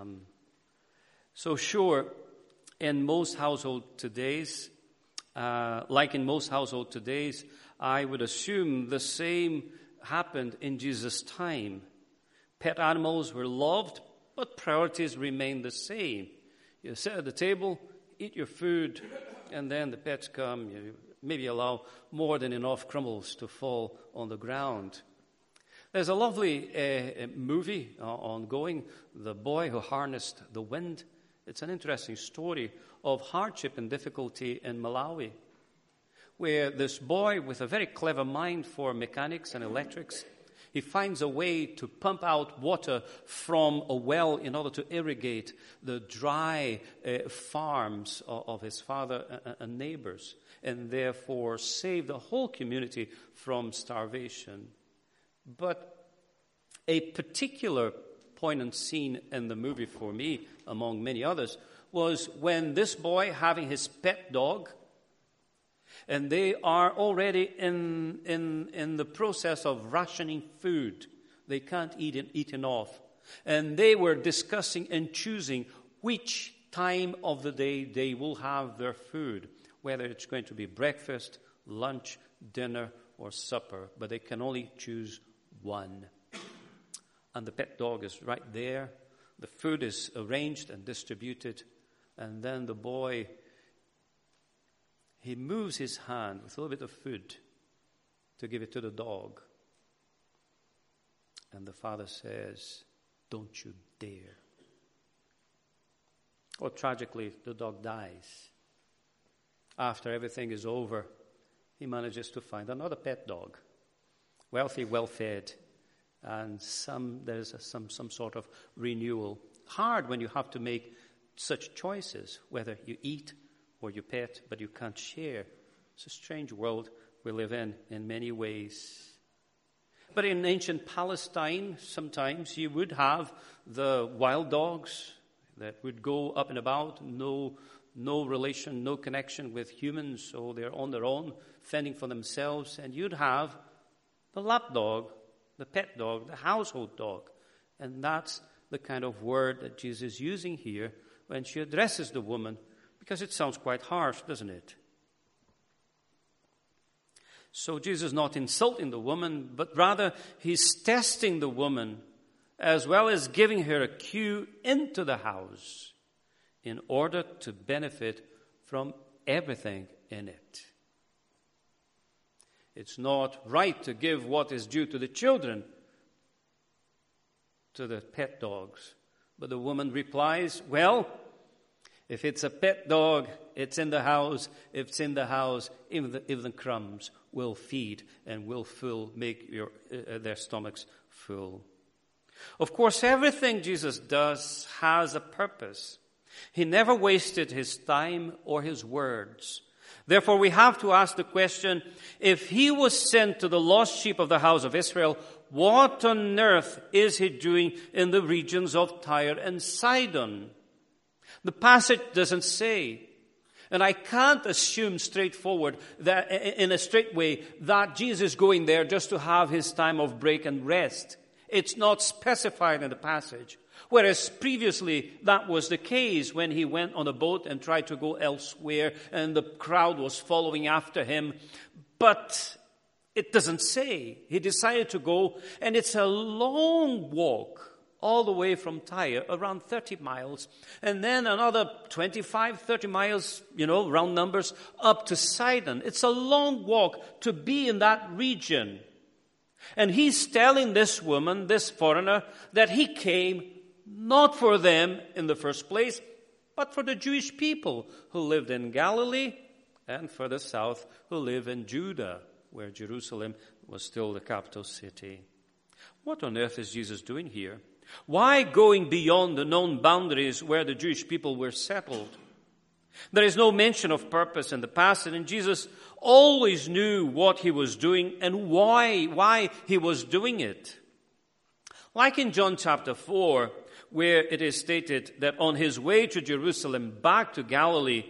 Son. So sure, in most households today, I would assume the same happened in Jesus' time. Pet animals were loved, but priorities remained the same. You sit at the table, eat your food, and then the pets come. You maybe allow more than enough crumbles to fall on the ground. There's a lovely movie ongoing, The Boy Who Harnessed the Wind. It's an interesting story of hardship and difficulty in Malawi, where this boy with a very clever mind for mechanics and electrics, he finds a way to pump out water from a well in order to irrigate the dry farms of his father and neighbors, and therefore save the whole community from starvation. But a particular poignant scene in the movie for me, among many others, was when this boy, having his pet dog, and they are already in the process of rationing food. They can't eat enough. And they were discussing and choosing which time of the day they will have their food, whether it's going to be breakfast, lunch, dinner, or supper. But they can only choose one. And the pet dog is right there. The food is arranged and distributed. And then the boy, he moves his hand with a little bit of food to give it to the dog. And the father says, "Don't you dare." Or tragically, the dog dies. After everything is over, he manages to find another pet dog, wealthy, well-fed, and there's some sort of renewal. Hard when you have to make such choices, whether you eat or you pet, but you can't share. It's a strange world we live in many ways. But in ancient Palestine, sometimes you would have the wild dogs that would go up and about, no relation, no connection with humans, so they're on their own, fending for themselves. And you'd have the lapdog, the pet dog, the household dog. And that's the kind of word that Jesus is using here when she addresses the woman, because it sounds quite harsh, doesn't it? So Jesus is not insulting the woman, but rather he's testing the woman as well as giving her a cue into the house in order to benefit from everything in it. It's not right to give what is due to the children to the pet dogs. But the woman replies, well, if it's a pet dog, it's in the house. If it's in the house, even the crumbs will feed and will make their stomachs full. Of course, everything Jesus does has a purpose. He never wasted his time or his words. Therefore, we have to ask the question, if he was sent to the lost sheep of the house of Israel, what on earth is he doing in the regions of Tyre and Sidon? The passage doesn't say. And I can't assume straightforward that in a straight way that Jesus is going there just to have his time of break and rest. It's not specified in the passage. Whereas previously that was the case when he went on a boat and tried to go elsewhere and the crowd was following after him. But it doesn't say. He decided to go, and it's a long walk all the way from Tyre, around 30 miles, and then another 25, 30 miles, round numbers, up to Sidon. It's a long walk to be in that region. And he's telling this woman, this foreigner, that he came not for them in the first place, but for the Jewish people who lived in Galilee and further south who live in Judah, where Jerusalem was still the capital city. What on earth is Jesus doing here? Why going beyond the known boundaries where the Jewish people were settled? There is no mention of purpose in the passage, and Jesus always knew what he was doing and why he was doing it. Like in John chapter 4, where it is stated that on his way to Jerusalem back to Galilee,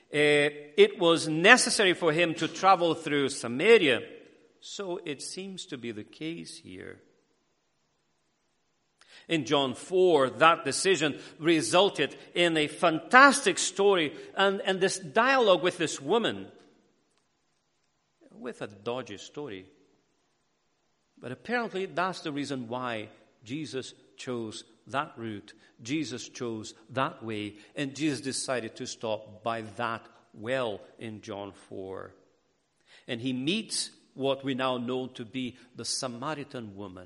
it was necessary for him to travel through Samaria. So it seems to be the case here. In John 4, that decision resulted in a fantastic story and this dialogue with this woman, with a dodgy story. But apparently that's the reason why Jesus chose that route. Jesus chose that way, and Jesus decided to stop by that well in John 4. And he meets what we now know to be the Samaritan woman.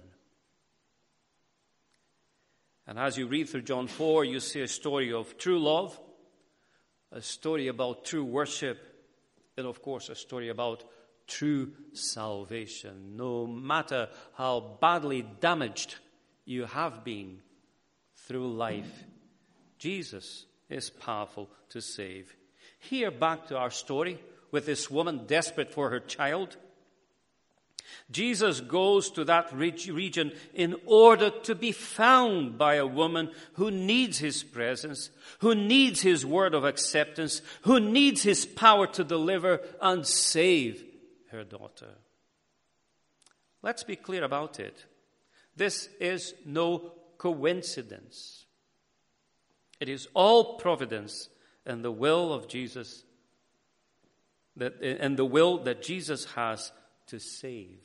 And as you read through John 4, you see a story of true love, a story about true worship, and of course a story about true salvation. No matter how badly damaged you have been through life, Jesus is powerful to save. Here, back to our story with this woman desperate for her child. Jesus goes to that region in order to be found by a woman who needs his presence, who needs his word of acceptance, who needs his power to deliver and save her daughter. Let's be clear about it. This is no coincidence. It is all providence and the will of Jesus, and the will that Jesus has to save.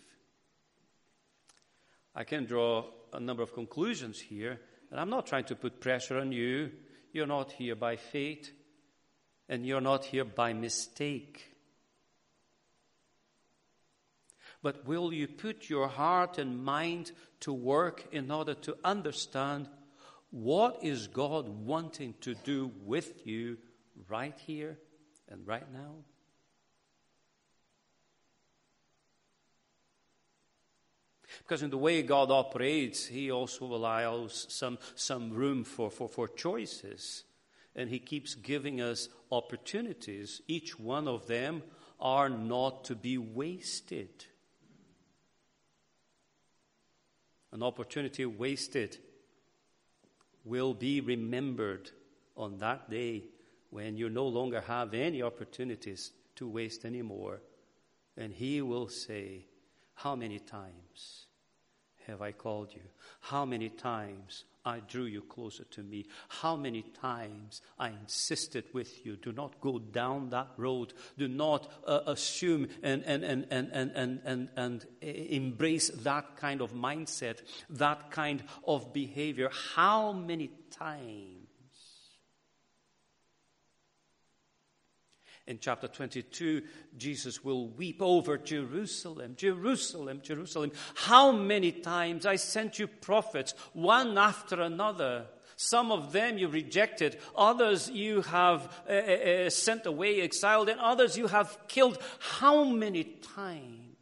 I can draw a number of conclusions here, and I'm not trying to put pressure on you. You're not here by fate, and you're not here by mistake. But will you put your heart and mind to work in order to understand what is God wanting to do with you right here and right now? Because in the way God operates, he also allows some room for choices. And he keeps giving us opportunities. Each one of them are not to be wasted. An opportunity wasted will be remembered on that day when you no longer have any opportunities to waste anymore. And he will say, how many times have I called you? How many times I drew you closer to me? How many times I insisted with you? Do not go down that road. Do not assume and embrace that kind of mindset, that kind of behavior. How many times? In chapter 22, Jesus will weep over Jerusalem, Jerusalem, Jerusalem. How many times I sent you prophets, one after another. Some of them you rejected, others you have sent away, exiled, and others you have killed. How many times?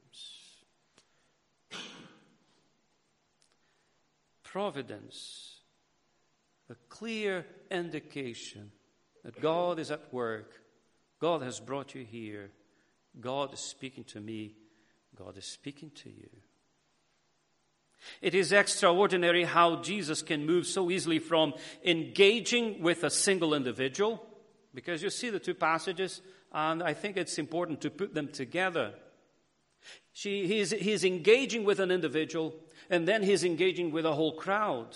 Providence, a clear indication that God is at work. God has brought you here. God is speaking to me. God is speaking to you. It is extraordinary how Jesus can move so easily from engaging with a single individual, because you see the two passages, and I think it's important to put them together. He's engaging with an individual, and then he's engaging with a whole crowd.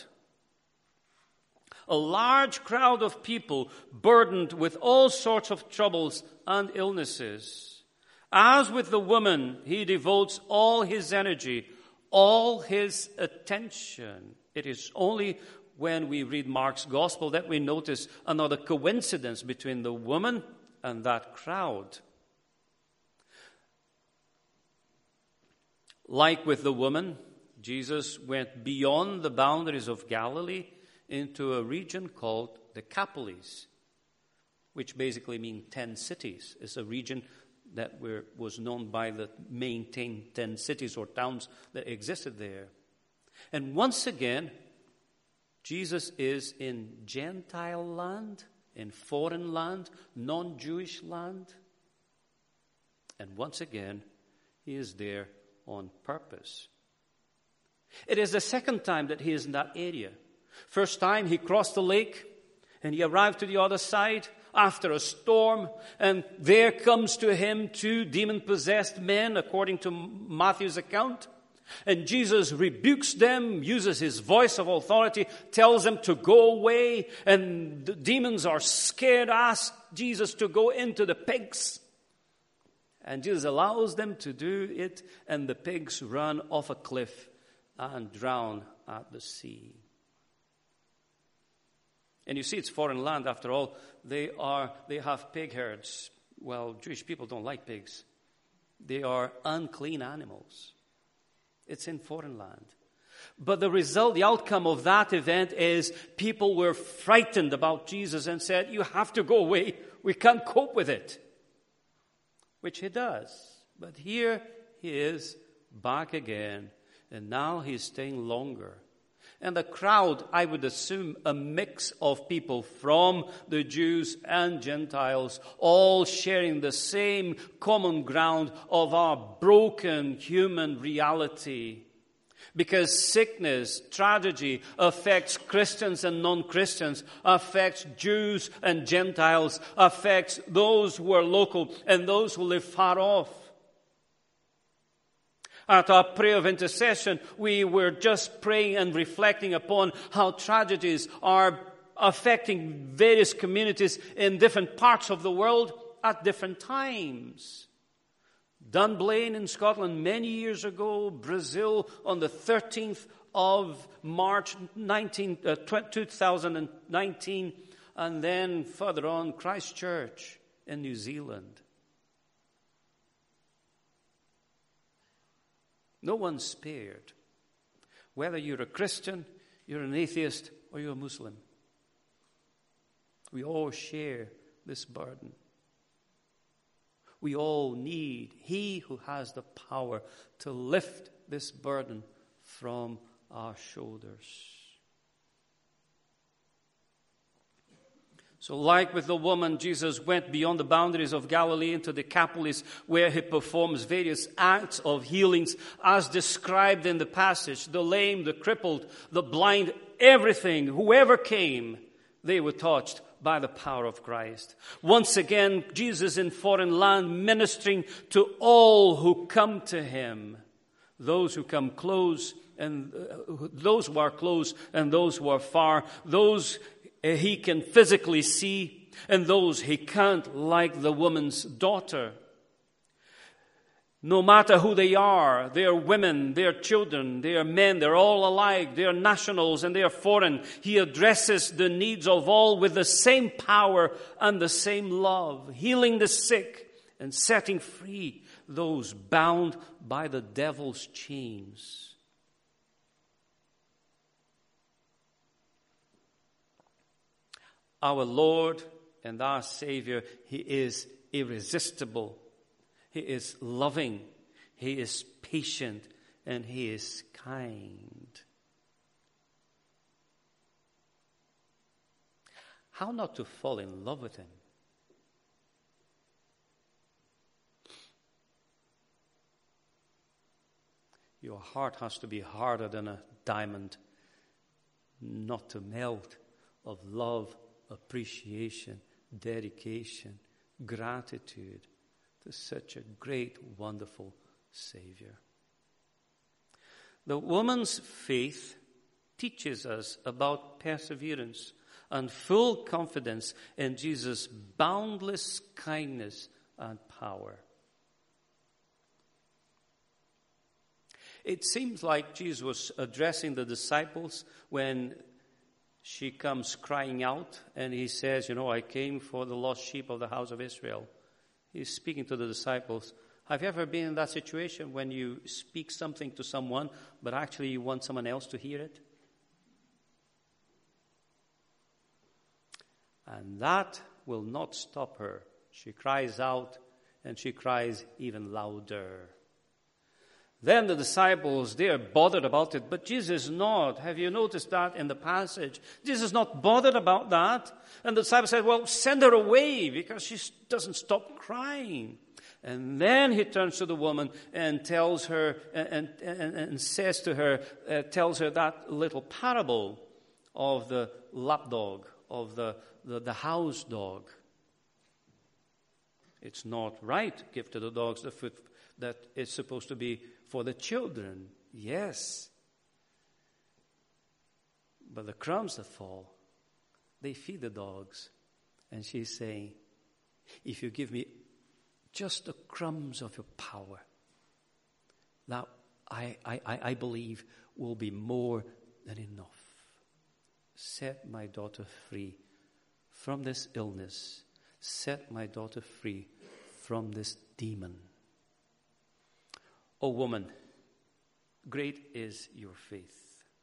A large crowd of people burdened with all sorts of troubles and illnesses. As with the woman, he devotes all his energy, all his attention. It is only when we read Mark's gospel that we notice another coincidence between the woman and that crowd. Like with the woman, Jesus went beyond the boundaries of Galilee into a region called the Decapolis, which basically means 10 cities. It's a region that was known by the main 10 cities or towns that existed there. And once again, Jesus is in Gentile land, in foreign land, non-Jewish land. And once again, he is there on purpose. It is the second time that he is in that area. First time he crossed the lake and he arrived to the other side after a storm, and there comes to him 2 demon-possessed men, according to Matthew's account. And Jesus rebukes them, uses his voice of authority, tells them to go away. And the demons are scared, ask Jesus to go into the pigs. And Jesus allows them to do it, and the pigs run off a cliff and drown at the sea. And you see, it's foreign land after all. They have pig herds. Well, Jewish people don't like pigs. They are unclean animals. It's in foreign land. But the result, the outcome of that event is people were frightened about Jesus and said, "You have to go away. We can't cope with it." Which he does. But here he is back again. And now he's staying longer. And the crowd, I would assume, a mix of people from the Jews and Gentiles, all sharing the same common ground of our broken human reality. Because sickness, tragedy affects Christians and non-Christians, affects Jews and Gentiles, affects those who are local and those who live far off. At our prayer of intercession, we were just praying and reflecting upon how tragedies are affecting various communities in different parts of the world at different times. Dunblane in Scotland many years ago, Brazil on the 13th of March 2019, and then further on, Christchurch in New Zealand. No one's spared. Whether you're a Christian, you're an atheist, or you're a Muslim. We all share this burden. We all need He who has the power to lift this burden from our shoulders. So like with the woman, Jesus went beyond the boundaries of Galilee into Decapolis, where he performs various acts of healings as described in the passage. The lame, the crippled, the blind, everything, whoever came, they were touched by the power of Christ. Once again, Jesus in foreign land ministering to all who come to him. Those who come close and those who are close and those who are far. Those he can physically see and those he can't, like the woman's daughter. No matter who they are women, they are children, they are men, they're all alike, they are nationals and they are foreign. He addresses the needs of all with the same power and the same love, healing the sick and setting free those bound by the devil's chains. Our Lord and our Savior, He is irresistible. He is loving, He is patient, and He is kind. How not to fall in love with Him? Your heart has to be harder than a diamond, not to melt, of love, appreciation, dedication, gratitude to such a great, wonderful Savior. The woman's faith teaches us about perseverance and full confidence in Jesus' boundless kindness and power. It seems like Jesus was addressing the disciples when she comes crying out and he says, I came for the lost sheep of the house of Israel. He's speaking to the disciples. Have you ever been in that situation when you speak something to someone, but actually you want someone else to hear it? And that will not stop her. She cries out, and she cries even louder. Then the disciples, they are bothered about it, but Jesus is not. Have you noticed that in the passage? Jesus is not bothered about that. And the disciples said, well, send her away because she doesn't stop crying. And then he turns to the woman and tells her, and says to her, tells her that little parable of the lapdog, of the house dog. It's not right to give to the dogs the food that is supposed to be for the children. Yes. But the crumbs that fall, they feed the dogs. And she's saying, if you give me just the crumbs of your power, that I believe will be more than enough. Set my daughter free from this illness. Set my daughter free from this demon. O woman, great is your faith.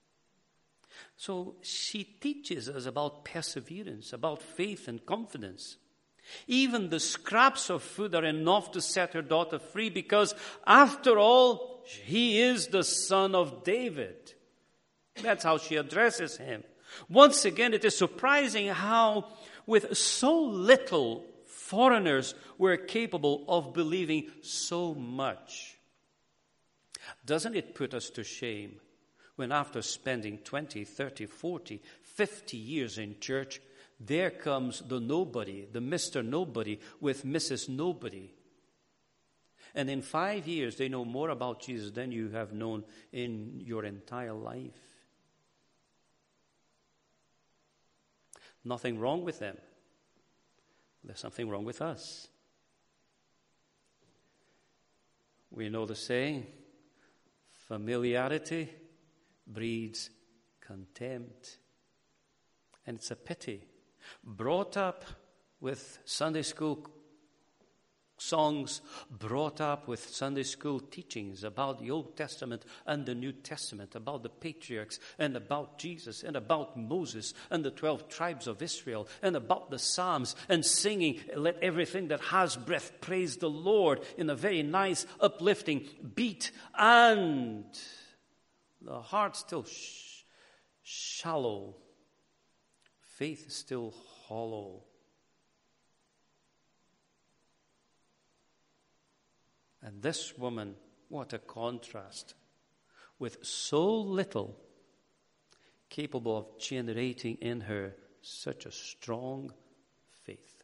So she teaches us about perseverance, about faith and confidence. Even the scraps of food are enough to set her daughter free because, after all, he is the son of David. That's how she addresses him. Once again, it is surprising how, with so little, foreigners were capable of believing so much. Doesn't it put us to shame when, after spending 20, 30, 40, 50 years in church, there comes the nobody, the Mr. Nobody with Mrs. Nobody. And in 5 years, they know more about Jesus than you have known in your entire life. Nothing wrong with them. There's something wrong with us. We know the saying, familiarity breeds contempt. And it's a pity. Brought up with Sunday school songs, brought up with Sunday school teachings about the Old Testament and the New Testament, about the patriarchs and about Jesus and about Moses and the 12 tribes of Israel and about the Psalms and singing, let everything that has breath praise the Lord, in a very nice, uplifting beat. And the heart still shallow. Faith is still hollow. And this woman, what a contrast, with so little, capable of generating in her such a strong faith.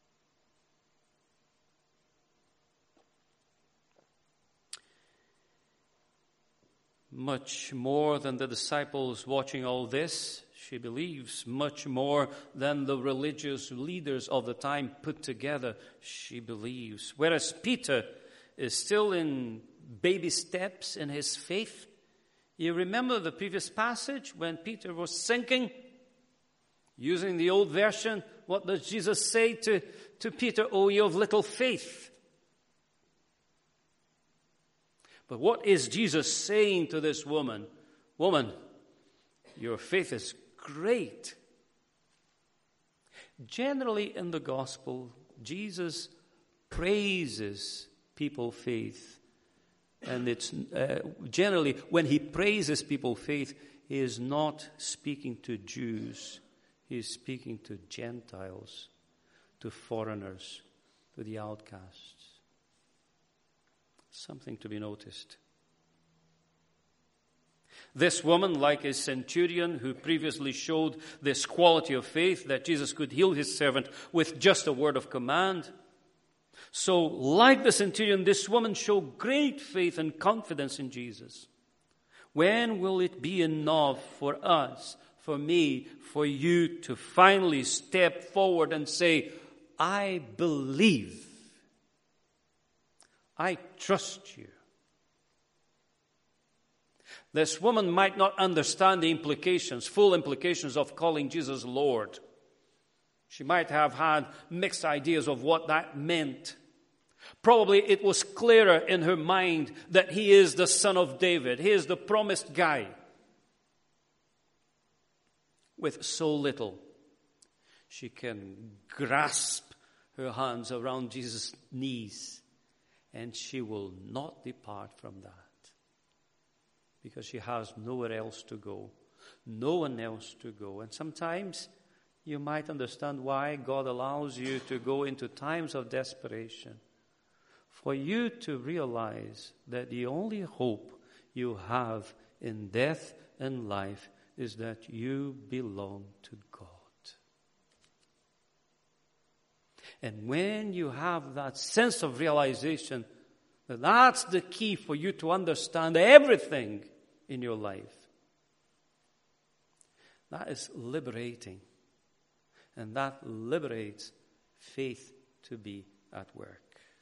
Much more than the disciples watching all this, she believes. Much more than the religious leaders of the time put together, she believes. Whereas Peter is still in baby steps in his faith. You remember the previous passage when Peter was sinking? Using the old version, what does Jesus say to Peter? "O ye of little faith." But what is Jesus saying to this woman? Woman, your faith is great. Generally in the gospel, Jesus praises people's faith. And it's generally, when he praises people's faith, he is not speaking to Jews. He is speaking to Gentiles, to foreigners, to the outcasts. Something to be noticed. This woman, like a centurion who previously showed this quality of faith that Jesus could heal his servant with just a word of command, so like the centurion, this woman showed great faith and confidence in Jesus. When will it be enough for us, for me, for you to finally step forward and say, I believe, I trust you? This woman might not understand the implications, full implications of calling Jesus Lord. She might have had mixed ideas of what that meant. Probably it was clearer in her mind that he is the son of David. He is the promised guy. With so little, she can grasp her hands around Jesus' knees, and she will not depart from that. Because she has nowhere else to go. No one else to go. And sometimes you might understand why God allows you to go into times of desperation. For you to realize that the only hope you have in death and life is that you belong to God. And when you have that sense of realization that that's the key for you to understand everything in your life. That is liberating. And that liberates faith to be at work.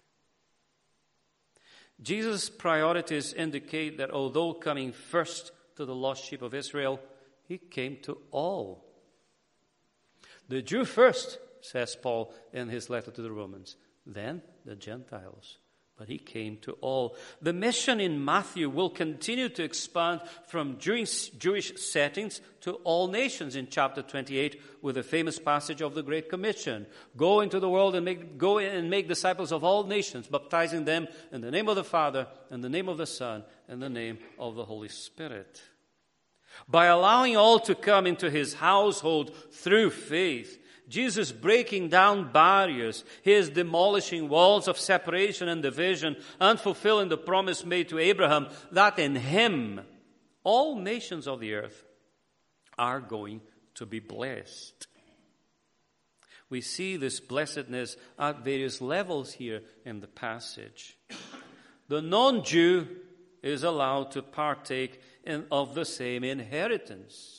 Jesus' priorities indicate that although coming first to the lost sheep of Israel, he came to all. The Jew first, says Paul in his letter to the Romans, then the Gentiles. But he came to all. The mission in Matthew will continue to expand from Jewish settings to all nations in chapter 28 with the famous passage of the Great Commission. Go into the world and make disciples of all nations, baptizing them in the name of the Father, in the name of the Son, and the name of the Holy Spirit. By allowing all to come into his household through faith, Jesus breaking down barriers, he is demolishing walls of separation and division and fulfilling the promise made to Abraham that in him all nations of the earth are going to be blessed. We see this blessedness at various levels here in the passage. The non-Jew is allowed to partake of the same inheritance.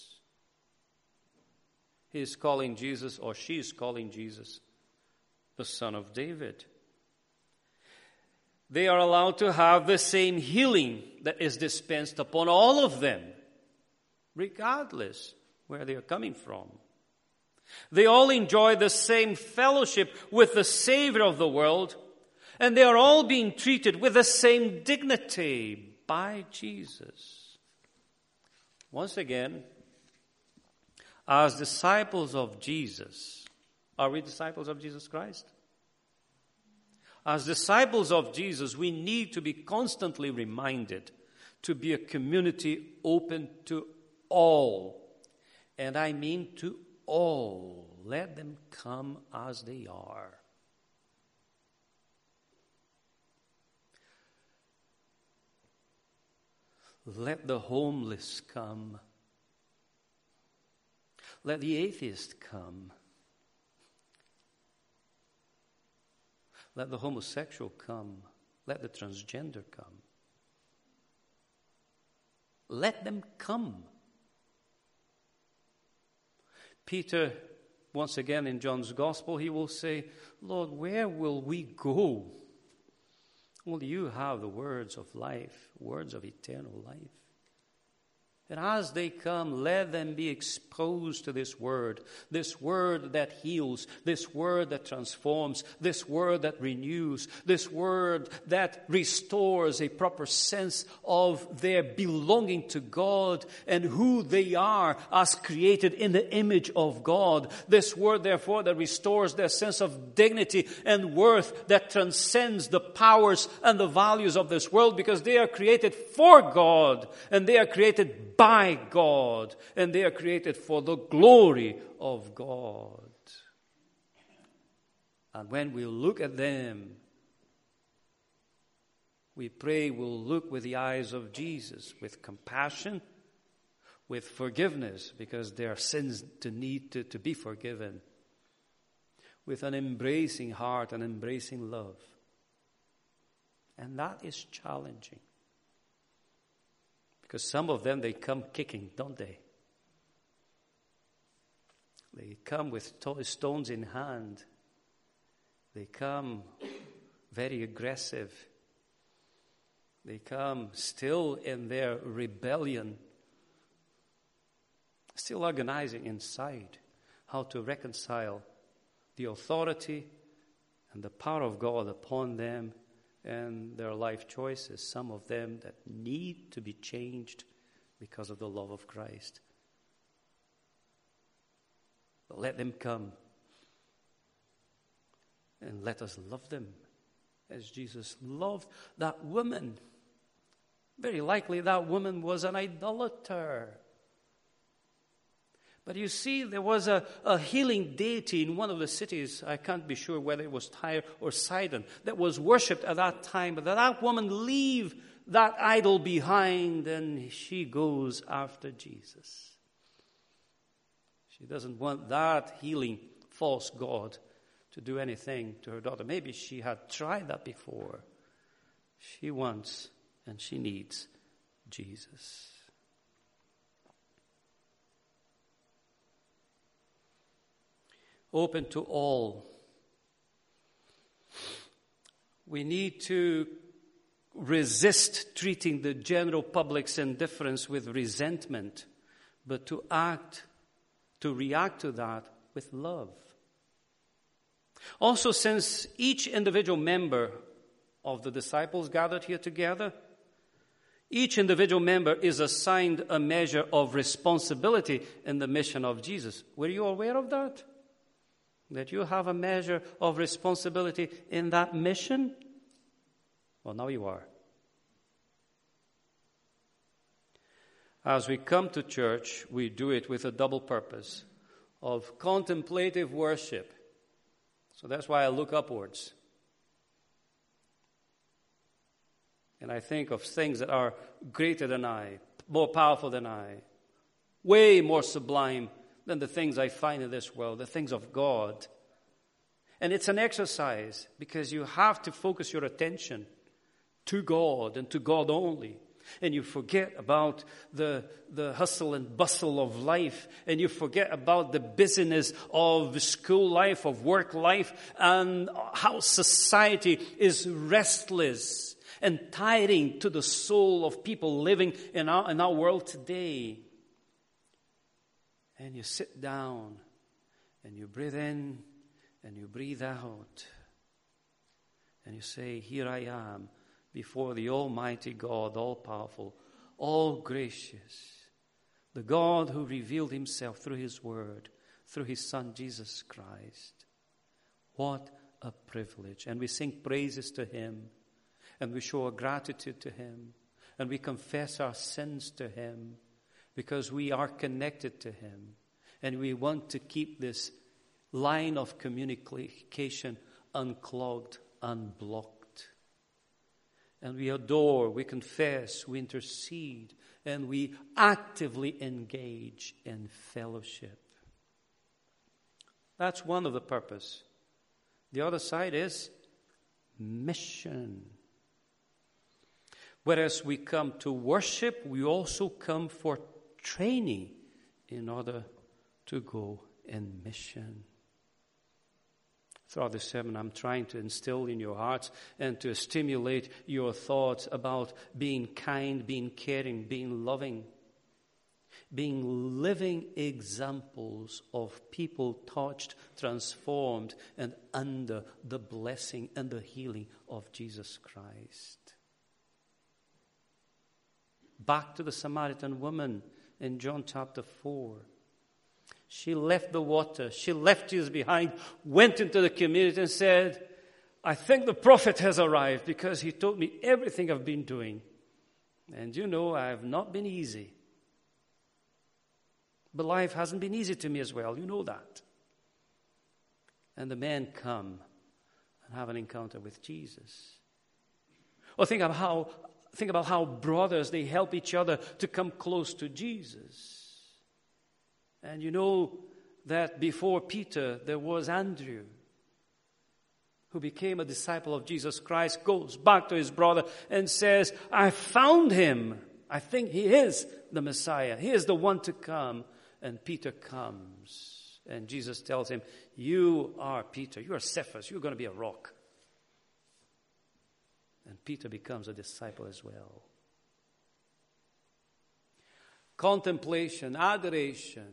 He is calling Jesus, or she is calling Jesus, the Son of David. They are allowed to have the same healing that is dispensed upon all of them, regardless where they are coming from. They all enjoy the same fellowship with the Savior of the world, and they are all being treated with the same dignity by Jesus. Once again, as disciples of Jesus, are we disciples of Jesus Christ? As disciples of Jesus, we need to be constantly reminded to be a community open to all. And I mean to all. Let them come as they are. Let the homeless come. Let the atheist come. Let the homosexual come. Let the transgender come. Let them come. Peter, once again in John's Gospel, he will say, Lord, where will we go? Well, you have the words of life, words of eternal life. And as they come, let them be exposed to this word that heals, this word that transforms, this word that renews, this word that restores a proper sense of their belonging to God and who they are as created in the image of God. This word, therefore, that restores their sense of dignity and worth that transcends the powers and the values of this world, because they are created for God and they are created by God, and they are created for the glory of God. And when we look at them, we pray we'll look with the eyes of Jesus, with compassion, with forgiveness, because there are sins to need to be forgiven, with an embracing heart and embracing love. And that is challenging. Because some of them, they come kicking, don't they? They come with stones in hand. They come very aggressive. They come still in their rebellion, still agonizing inside how to reconcile the authority and the power of God upon them and their life choices, some of them that need to be changed because of the love of Christ. But let them come, and let us love them as Jesus loved that woman. Very likely that woman was an idolater. But you see, there was a healing deity in one of the cities, I can't be sure whether it was Tyre or Sidon, that was worshipped at that time. But that woman leave that idol behind, and she goes after Jesus. She doesn't want that healing false god to do anything to her daughter. Maybe she had tried that before. She wants and she needs Jesus. open to all. We need to resist treating the general public's indifference with resentment, but to react to that with love. Also, since each individual member of the disciples gathered here together, each individual member is assigned a measure of responsibility in the mission of Jesus. Were you aware of that? That you have a measure of responsibility in that mission? Well, now you are. As we come to church, we do it with a double purpose of contemplative worship. So that's why I look upwards. And I think of things that are greater than I, more powerful than I, way more sublime than the things I find in this world, the things of God. And it's an exercise because you have to focus your attention to God and to God only. And you forget about the hustle and bustle of life. And you forget about the busyness of school life, of work life, and how society is restless and tiring to the soul of people living in our world today. And you sit down and you breathe in and you breathe out. And you say, here I am before the Almighty God, all-powerful, all-gracious, the God who revealed himself through his word, through his Son, Jesus Christ. What a privilege. And we sing praises to him. And we show our gratitude to him. And we confess our sins to him because we are connected to him. And we want to keep this line of communication unclogged, unblocked. And we adore, we confess, we intercede, and we actively engage in fellowship. That's one of the purposes. The other side is mission. Whereas we come to worship, we also come for training in order to go in mission. Throughout this sermon, I'm trying to instill in your hearts and to stimulate your thoughts about being kind, being caring, being loving, being living examples of people touched, transformed, and under the blessing and the healing of Jesus Christ. Back to the Samaritan woman in John chapter 4. She left the water. She left Jesus behind, went into the community and said, I think the prophet has arrived because he told me everything I've been doing. And you know, I have not been easy. But life hasn't been easy to me as well. You know that. And the men come and have an encounter with Jesus. Or think about how brothers, they help each other to come close to Jesus. And you know that before Peter, there was Andrew, who became a disciple of Jesus Christ, goes back to his brother and says, I found him. I think he is the Messiah. He is the one to come. And Peter comes. And Jesus tells him, you are Peter. You are Cephas. You're going to be a rock. And Peter becomes a disciple as well. Contemplation, adoration,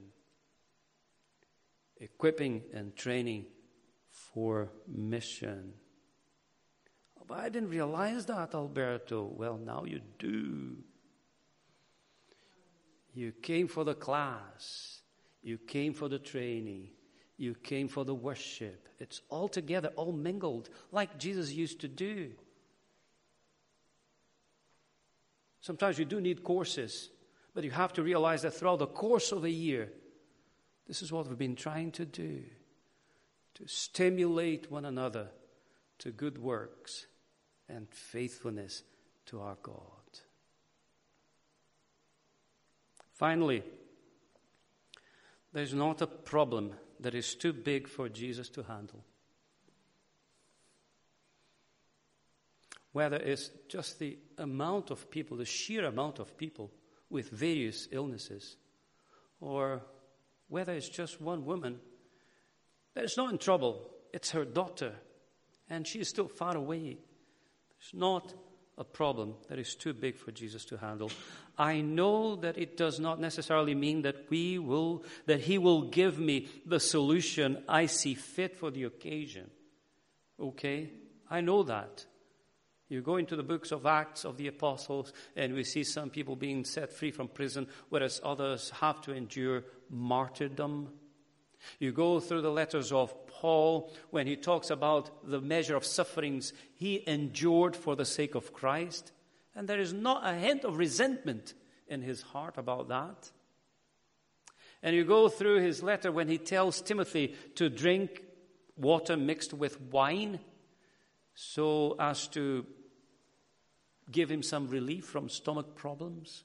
equipping and training for mission. But I didn't realize that, Alberto. Well, now you do. You came for the class. You came for the training. You came for the worship. It's all together, all mingled, like Jesus used to do. Sometimes you do need courses, but you have to realize that throughout the course of a year, this is what we've been trying to do, to stimulate one another to good works and faithfulness to our God. Finally, there's not a problem that is too big for Jesus to handle. Whether it's just the amount of people, the sheer amount of people with various illnesses, or whether it's just one woman that is not in trouble. It's her daughter, and she is still far away. It's not a problem that is too big for Jesus to handle. I know that it does not necessarily mean that he will give me the solution I see fit for the occasion. Okay? I know that. You go into the books of Acts of the Apostles, and we see some people being set free from prison, whereas others have to endure martyrdom. You go through the letters of Paul, when he talks about the measure of sufferings he endured for the sake of Christ, and there is not a hint of resentment in his heart about that. And you go through his letter when he tells Timothy to drink water mixed with wine so as to give him some relief from stomach problems.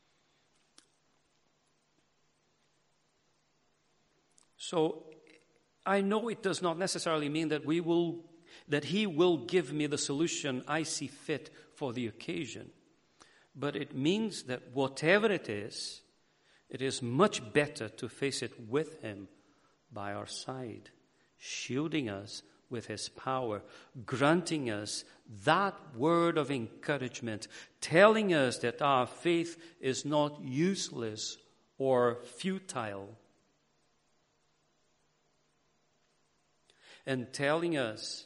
So I know it does not necessarily mean that he will give me the solution I see fit for the occasion. But it means that whatever it is much better to face it with him by our side, shielding us with his power, granting us that word of encouragement, telling us that our faith is not useless or futile, and telling us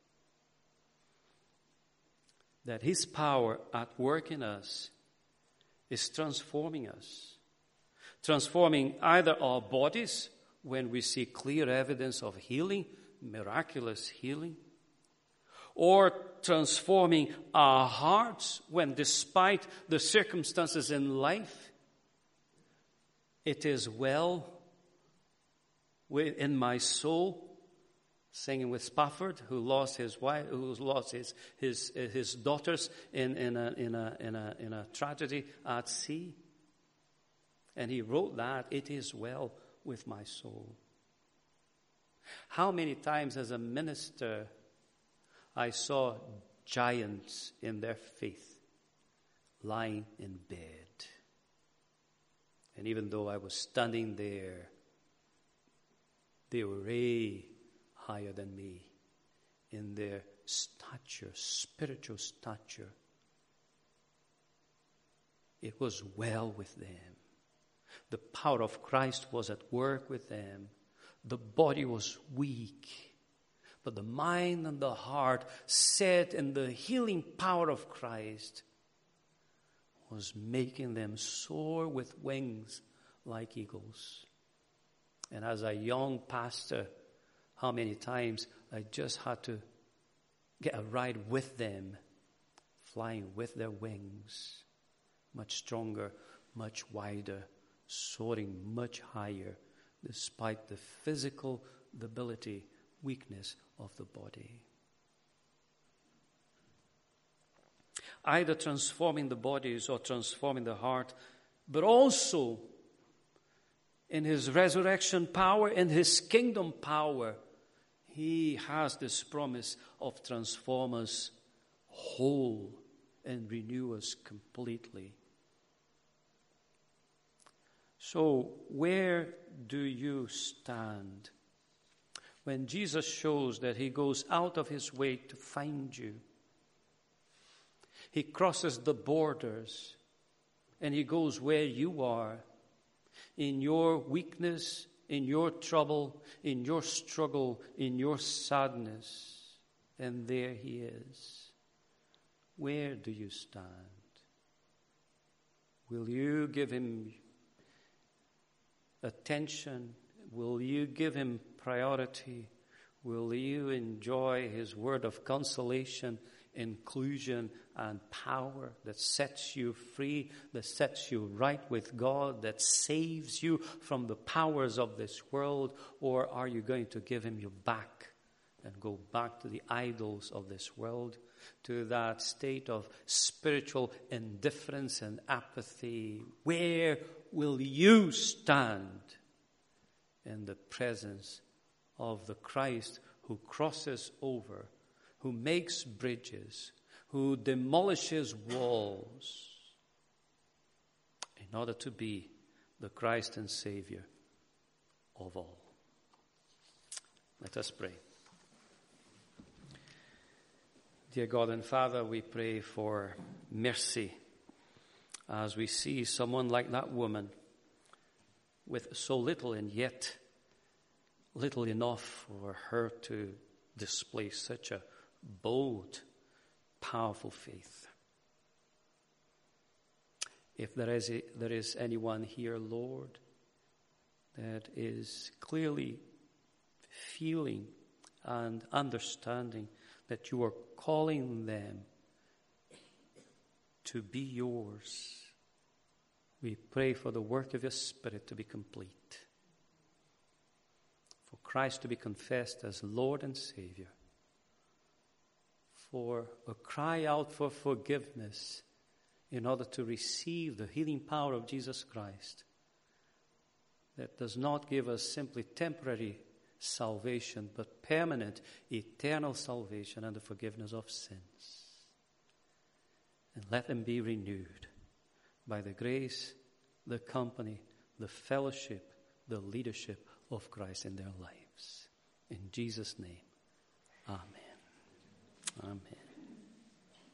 that his power at work in us is transforming us. Transforming either our bodies when we see clear evidence of healing, miraculous healing, or transforming our hearts when, despite the circumstances in life, it is well in my soul. Singing with Spafford, who lost his wife, who lost his daughters in a tragedy at sea, and he wrote that, "It is well with my soul." How many times as a minister I saw giants in their faith lying in bed, and even though I was standing there, they were way higher than me in their stature, spiritual stature. It was well with them. The power of Christ was at work with them. The body was weak, but the mind and the heart, set in the healing power of Christ, was making them soar with wings like eagles. And as a young pastor, how many times I just had to get a ride with them, flying with their wings, much stronger, much wider, soaring much higher, despite the physical debility, weakness of the body. Either transforming the bodies or transforming the heart, but also in his resurrection power, in his kingdom power, he has this promise of transform us whole and renew us completely. So where do you stand when Jesus shows that he goes out of his way to find you? He crosses the borders and he goes where you are, in your weakness, in your trouble, in your struggle, in your sadness. And there he is. Where do you stand? Will you give him attention? Will you give him priority? Will you enjoy his word of consolation, inclusion, and power that sets you free, that sets you right with God, that saves you from the powers of this world? Or are you going to give him your back and go back to the idols of this world, to that state of spiritual indifference and apathy? Where will you stand in the presence of the Christ who crosses over, who makes bridges, who demolishes walls, in order to be the Christ and Savior of all? Let us pray. Dear God and Father, we pray for mercy as we see someone like that woman with so little and yet little enough for her to display such a bold, powerful faith. If there is anyone here, Lord, that is clearly feeling and understanding that you are calling them to be yours, we pray for the work of your Spirit to be complete, for Christ to be confessed as Lord and Savior, for a cry out for forgiveness in order to receive the healing power of Jesus Christ that does not give us simply temporary salvation, but permanent, eternal salvation and the forgiveness of sins. And let them be renewed by the grace, the company, the fellowship, the leadership of Christ in their lives. In Jesus' name, amen. Amen.